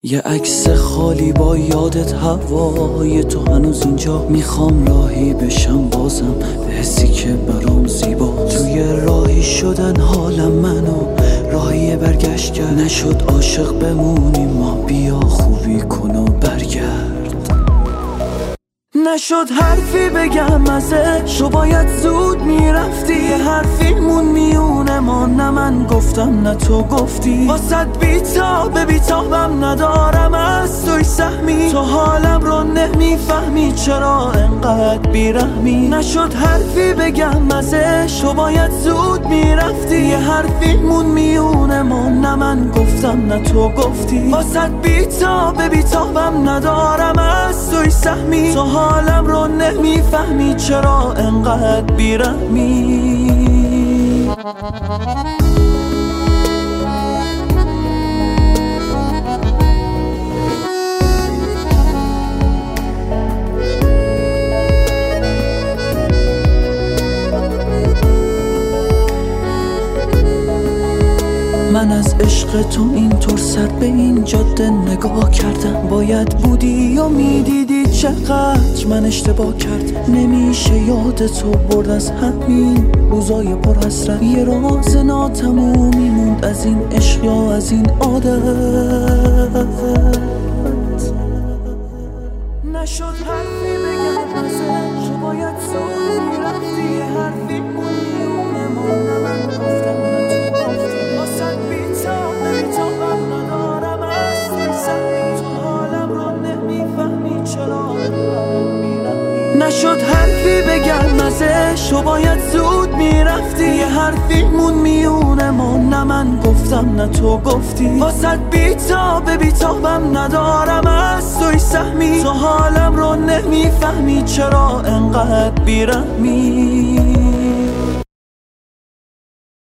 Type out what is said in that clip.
یه عکس خالی با یادت هوای تو هنوز اینجا. میخوام راهی بشم بازم به حسی که برام زیبا. توی راهی شدن حالم منو راهی برگشت کرد. نشد عاشق بمونیم ما، بیا خوبی کن و برگرد. نشد حرفی بگم ازش، تو باید زود میرفتی. یه حرفیمون میونه ما، نه من گفتم نه تو گفتی. واسد بیتابم ندارم از توی سهمی. تو حالم رو نمیفهمی چرا انقدر بیرحمی. نشد حرفی بگم ازش، تو باید زود میرفتی. یه حرفیمون میونه ما، نه من گفتم نه تو گفتی. واسد بیتابم ندارم از توی سهمی. تو حالم رو نمیفهمی چرا انقدر بیرحمی. من از عشق تو اینطور سر به این جاده نگاه کردم. باید بودی و میدیدی چقدر من اشتباه کردم. نمیشه یاد تو برد از همین روزای پر حسرت. یه راز ناتمومی موند از این عشق یا از این عادت. نشد حرفی بگم ازش، تو باید زود میرفتی. یه حرفی میونه ما، نه من گفتم نه تو گفتی. واسد بیتابم ندارم از توی سهمی. تو حالم رو نمیفهمی چرا میرم. نشد حرفی بگم ازش، تو باید زود میرفتی. یه حرفیمون میونه ما، نه من گفتم نه تو گفتی. واسد بیتابم ندارم از توی سهمی. تو حالم رو نمیفهمی چرا انقدر بیرحمی.